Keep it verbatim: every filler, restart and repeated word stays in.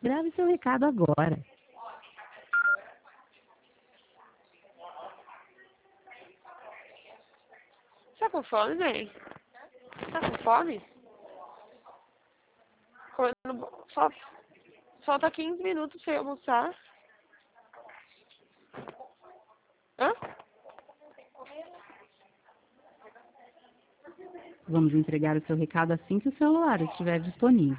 Grave seu recado agora. Tá com fome, bem? Tá com fome? Comendo... Só... Falta quinze minutos pra eu almoçar. Hã? Vamos entregar o seu recado assim que o celular estiver disponível.